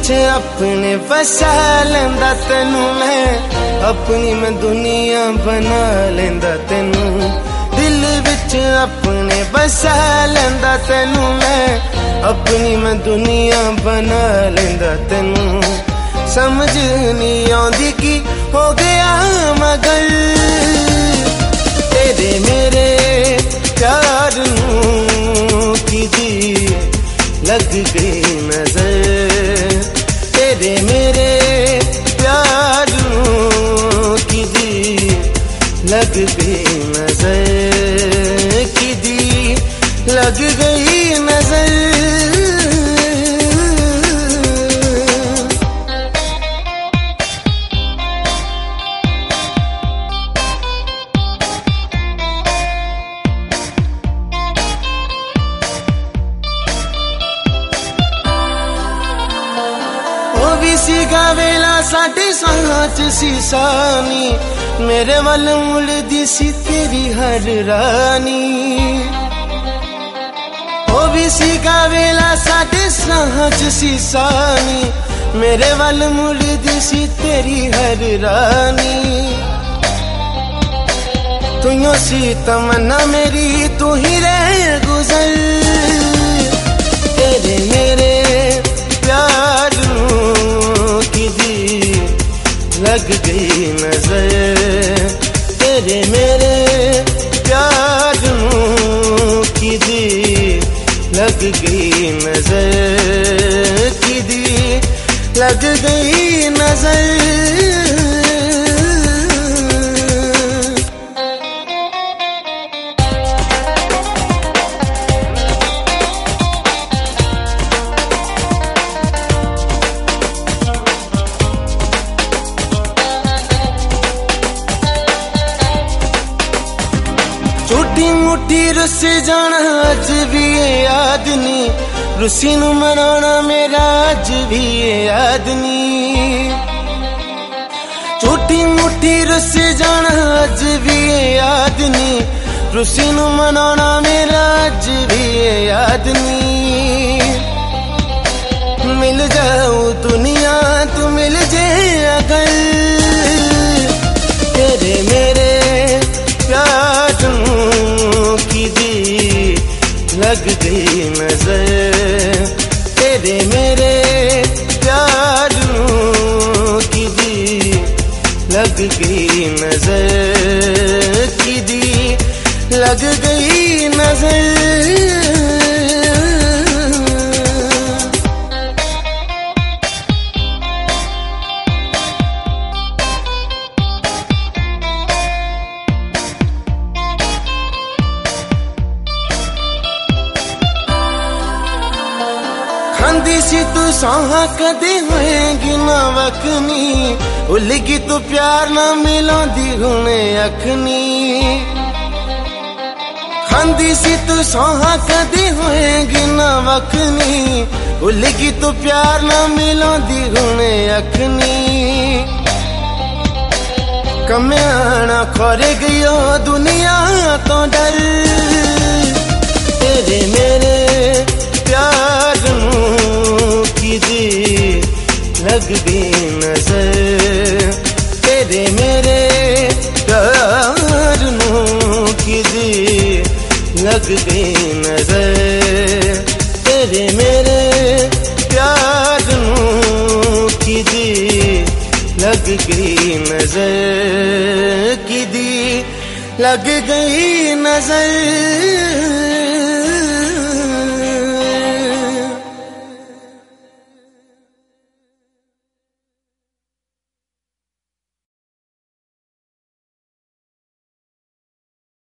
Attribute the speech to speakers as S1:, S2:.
S1: विच अपने बसा लेंदा तेनू मैं, अपनी मैं दुनिया बना लेंदा तेनू। दिल विच अपने बसा लेंदा तेनू मैं, अपनी मैं दुनिया बना लेंदा तेनू। समझ नहीं आउंदी की हो गया मगर तेरे मेरे प्यार नू किदी लग गई नजर। तेरे मेरे प्यार नू किदी लग गई नजर, किदी लग गई नजर। सीगा वेला साढ़े सांच सी सानी, मेरे वल मुड़दी सी तेरी हर रानी। ओ भी सीगा वेला साढ़े सांच सी सानी, मेरे वल मुड़दी सी तेरी हर रानी। तुयो सी तमन्ना मेरी, तू ही रह गुजर। तेरे मेरे प्यार लग गई नजर। तेरे मेरे प्यार नू किदी लग गई नजर, किदी लग गई नजर। झूठी मुठी रुस जाना अज भी याद नी, रुसी नू मनाना मेरा अज भी याद नी। झूठी मुठी रुस जाना अज भी याद नी, रुसी नू मनाना मेरा अज भी याद नी। मिल जाऊं दुनिया तू मिल जे अगर, तेरे मेरे प्यार नू किदी लग गई नजर। तेरे मेरे प्यार नू किदी लग गई नजर, किदी लग गई नजर। खांदी सी तू सौहा कदे होएगी ना वखनी, भुलगी तू प्यार ना मिलांदी हुणे अखनी। खांदी सी तू सौहा कदे होएगी ना वखनी, भुलगी तू प्यार ना मिलांदी हुणे अखनी। कम्याना खोरे गयो दुनिया तो डर, तेरे मेरे प्यार नू किदी लग गई नजर। तेरे मेरे प्यार नू किदी लग गई नजर। तेरे मेरे प्यार नू किदी लग गई नजर, किदी लग गई नजर।